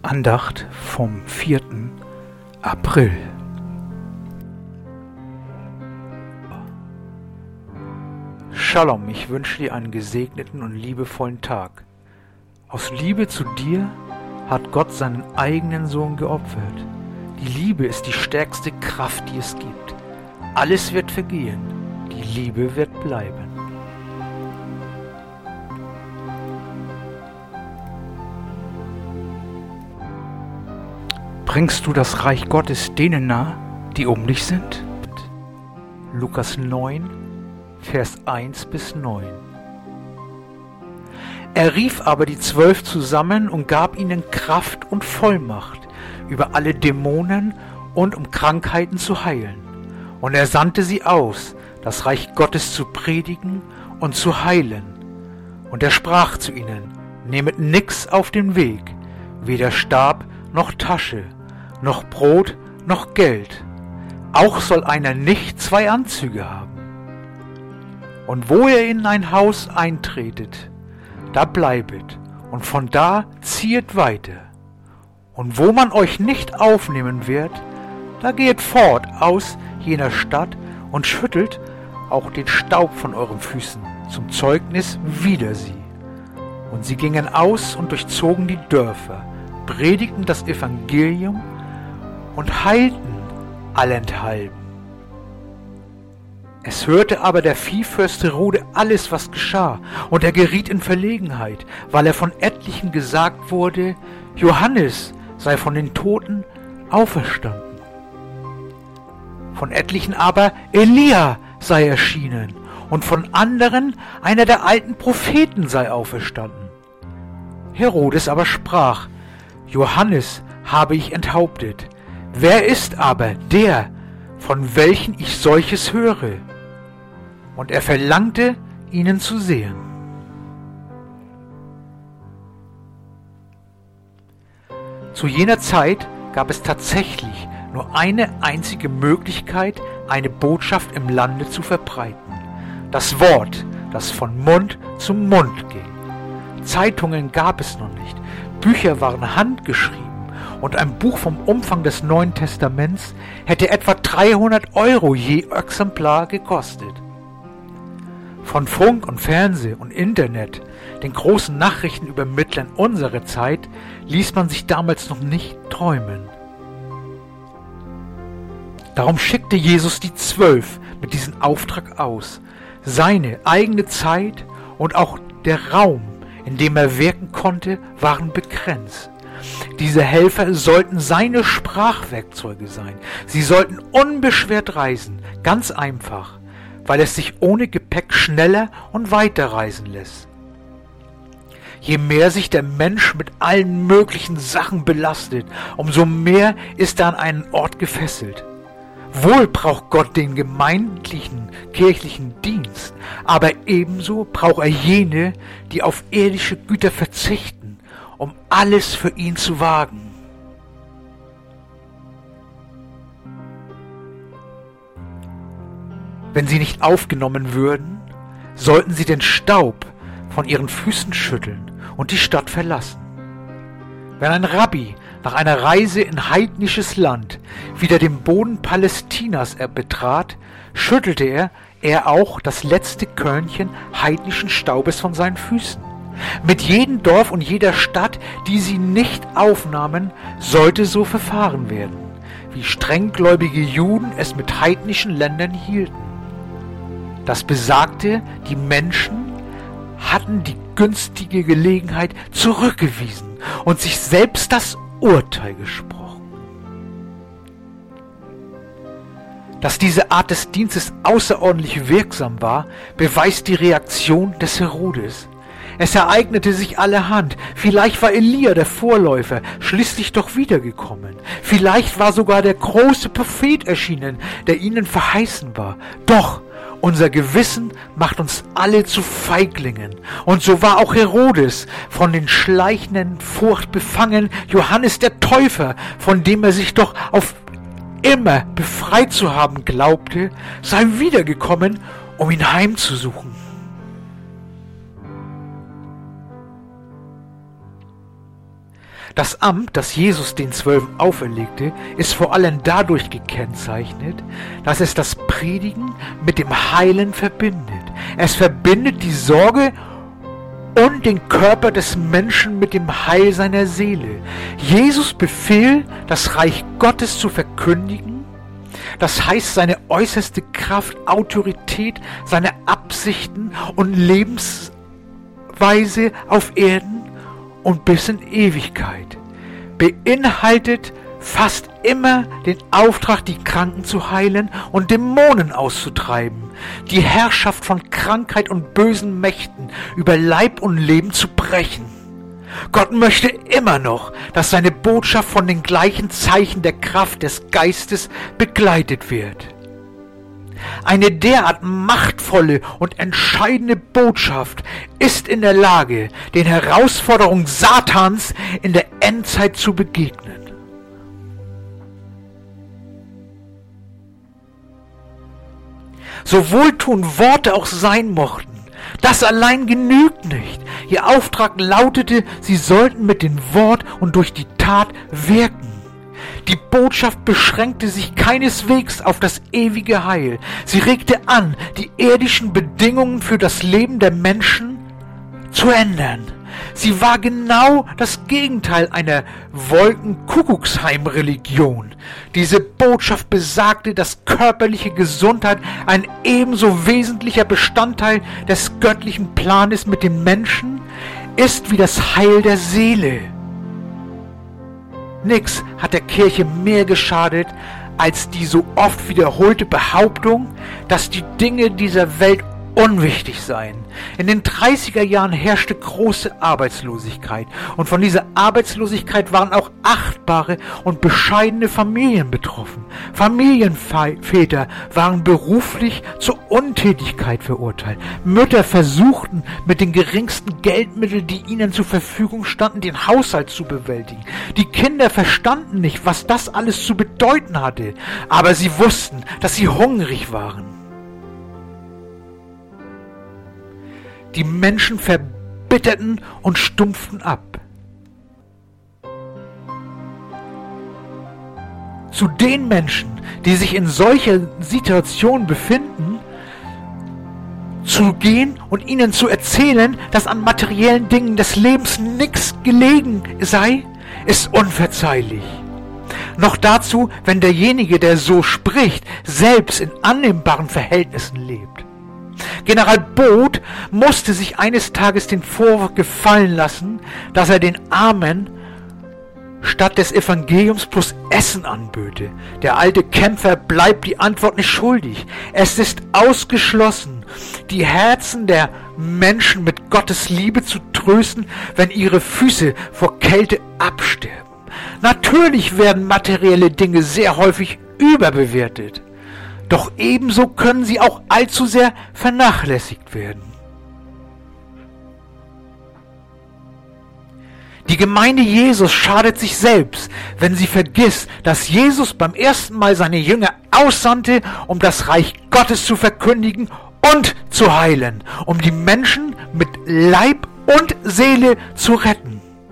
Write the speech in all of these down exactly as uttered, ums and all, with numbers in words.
Andacht vom vierten April. Shalom, ich wünsche dir einen gesegneten und liebevollen Tag. Aus Liebe zu dir hat Gott seinen eigenen Sohn geopfert. Die Liebe ist die stärkste Kraft, die es gibt. Alles wird vergehen, die Liebe wird bleiben. Bringst du das Reich Gottes denen nahe, die um dich sind? Lukas neun, Vers eins bis neun. Er rief aber die Zwölf zusammen und gab ihnen Kraft und Vollmacht über alle Dämonen und um Krankheiten zu heilen. Und er sandte sie aus, das Reich Gottes zu predigen und zu heilen. Und er sprach zu ihnen: Nehmet nix auf den Weg, weder Stab noch Tasche, noch Brot, noch Geld. Auch soll einer nicht zwei Anzüge haben. Und wo ihr in ein Haus eintretet, da bleibet, und von da ziehet weiter. Und wo man euch nicht aufnehmen wird, da gehet fort aus jener Stadt und schüttelt auch den Staub von euren Füßen zum Zeugnis wider sie. Und sie gingen aus und durchzogen die Dörfer, predigten das Evangelium und heilten allenthalben. Es hörte aber der Viehfürst Herode alles, was geschah, und er geriet in Verlegenheit, weil er von etlichen gesagt wurde, Johannes sei von den Toten auferstanden. Von etlichen aber Elia sei erschienen, und von anderen einer der alten Propheten sei auferstanden. Herodes aber sprach, Johannes habe ich enthauptet. Wer ist aber der, von welchen ich solches höre? Und er verlangte, ihnen zu sehen. Zu jener Zeit gab es tatsächlich nur eine einzige Möglichkeit, eine Botschaft im Lande zu verbreiten. Das Wort, das von Mund zu Mund ging. Zeitungen gab es noch nicht, Bücher waren handgeschrieben. Und ein Buch vom Umfang des Neuen Testaments hätte etwa dreihundert Euro je Exemplar gekostet. Von Funk und Fernseh und Internet, den großen Nachrichtenübermittlern unserer Zeit, ließ man sich damals noch nicht träumen. Darum schickte Jesus die Zwölf mit diesem Auftrag aus. Seine eigene Zeit und auch der Raum, in dem er wirken konnte, waren begrenzt. Diese Helfer sollten seine Sprachwerkzeuge sein. Sie sollten unbeschwert reisen, ganz einfach, weil es sich ohne Gepäck schneller und weiter reisen lässt. Je mehr sich der Mensch mit allen möglichen Sachen belastet, umso mehr ist er an einen Ort gefesselt. Wohl braucht Gott den gemeindlichen, kirchlichen Dienst, aber ebenso braucht er jene, die auf irdische Güter verzichten, um alles für ihn zu wagen. Wenn sie nicht aufgenommen würden, sollten sie den Staub von ihren Füßen schütteln und die Stadt verlassen. Wenn ein Rabbi nach einer Reise in heidnisches Land wieder den Boden Palästinas betrat, schüttelte er, er auch das letzte Körnchen heidnischen Staubes von seinen Füßen. Mit jedem Dorf und jeder Stadt, die sie nicht aufnahmen, sollte so verfahren werden, wie strenggläubige Juden es mit heidnischen Ländern hielten. Das besagte, die Menschen hatten die günstige Gelegenheit zurückgewiesen und sich selbst das Urteil gesprochen. Dass diese Art des Dienstes außerordentlich wirksam war, beweist die Reaktion des Herodes. Es ereignete sich allerhand. Vielleicht war Elia der Vorläufer schließlich doch wiedergekommen. Vielleicht war sogar der große Prophet erschienen, der ihnen verheißen war. Doch unser Gewissen macht uns alle zu Feiglingen. Und so war auch Herodes von den schleichenden Furcht befangen, Johannes der Täufer, von dem er sich doch auf immer befreit zu haben glaubte, sei wiedergekommen, um ihn heimzusuchen. Das Amt, das Jesus den Zwölfen auferlegte, ist vor allem dadurch gekennzeichnet, dass es das Predigen mit dem Heilen verbindet. Es verbindet die Sorge und den Körper des Menschen mit dem Heil seiner Seele. Jesus Befehl, das Reich Gottes zu verkündigen, das heißt seine äußerste Kraft, Autorität, seine Absichten und Lebensweise auf Erden und bis in Ewigkeit, beinhaltet fast immer den Auftrag, die Kranken zu heilen und Dämonen auszutreiben, die Herrschaft von Krankheit und bösen Mächten über Leib und Leben zu brechen. Gott möchte immer noch, dass seine Botschaft von den gleichen Zeichen der Kraft des Geistes begleitet wird. Eine derart machtvolle und entscheidende Botschaft ist in der Lage, den Herausforderungen Satans in der Endzeit zu begegnen. So wohltuend Worte auch sein mochten, das allein genügt nicht. Ihr Auftrag lautete, sie sollten mit dem Wort und durch die Tat wirken. Die Botschaft beschränkte sich keineswegs auf das ewige Heil. Sie regte an, die irdischen Bedingungen für das Leben der Menschen zu ändern. Sie war genau das Gegenteil einer Wolkenkuckucksheim-Religion. Diese Botschaft besagte, dass körperliche Gesundheit ein ebenso wesentlicher Bestandteil des göttlichen Planes mit dem Menschen ist wie das Heil der Seele. Nix hat der Kirche mehr geschadet als die so oft wiederholte Behauptung, dass die Dinge dieser Welt unwichtig seien. In den dreißiger Jahren herrschte große Arbeitslosigkeit und von dieser Arbeitslosigkeit waren auch achtbare und bescheidene Familien betroffen. Familienväter waren beruflich zur Untätigkeit verurteilt. Mütter versuchten mit den geringsten Geldmitteln, die ihnen zur Verfügung standen, den Haushalt zu bewältigen. Die Kinder verstanden nicht, was das alles zu bedeuten hatte, aber sie wussten, dass sie hungrig waren. Die Menschen verbitterten und stumpften ab. Zu den Menschen, die sich in solcher Situation befinden, zu gehen und ihnen zu erzählen, dass an materiellen Dingen des Lebens nichts gelegen sei, ist unverzeihlich. Noch dazu, wenn derjenige, der so spricht, selbst in annehmbaren Verhältnissen lebt. General Booth musste sich eines Tages den Vorwurf gefallen lassen, dass er den Armen statt des Evangeliums plus Essen anböte. Der alte Kämpfer bleibt die Antwort nicht schuldig. Es ist ausgeschlossen, die Herzen der Menschen mit Gottes Liebe zu trösten, wenn ihre Füße vor Kälte absterben. Natürlich werden materielle Dinge sehr häufig überbewertet. Doch ebenso können sie auch allzu sehr vernachlässigt werden. Die Gemeinde Jesus schadet sich selbst, wenn sie vergisst, dass Jesus beim ersten Mal seine Jünger aussandte, um das Reich Gottes zu verkündigen und zu heilen, um die Menschen mit Leib und Seele zu retten.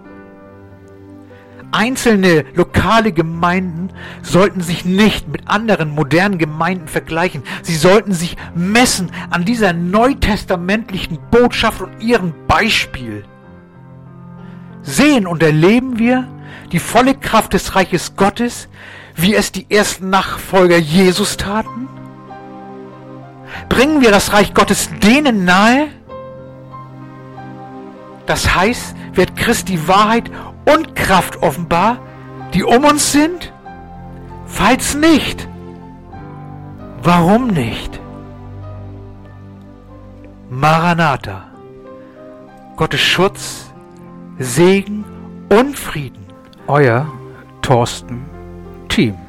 Einzelne lokale Gemeinden sollten sich nicht mit anderen modernen Gemeinden vergleichen. Sie sollten sich messen an dieser neutestamentlichen Botschaft und ihrem Beispiel. Sehen und erleben wir die volle Kraft des Reiches Gottes, wie es die ersten Nachfolger Jesus taten? Bringen wir das Reich Gottes denen nahe? Das heißt, wird Christi Wahrheit und Kraft offenbar, die um uns sind? Falls nicht, warum nicht? Maranatha, Gottes Schutz, Segen und Frieden. Euer Thorsten Thiem.